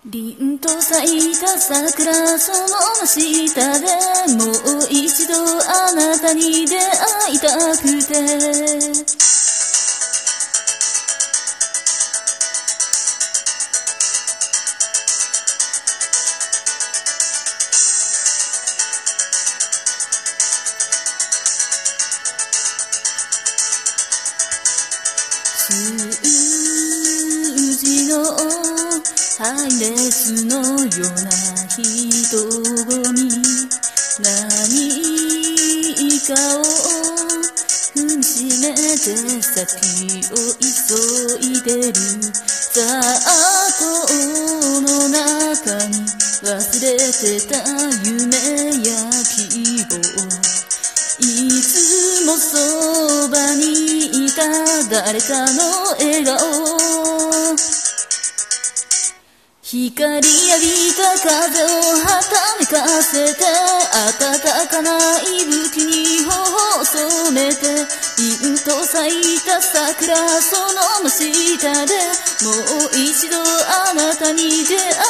凛と咲いた桜その真下でもう一度あなたに出会いたくて数字の配列のような人混み何かを踏みしめて先を急いでる雑踏の中に忘れてた夢や希望いつもそばにいた誰かの笑顔光浴びた風をはためかせて暖かな息吹に頬を染めて凛と咲いた桜その真下でもう一度あなたに出会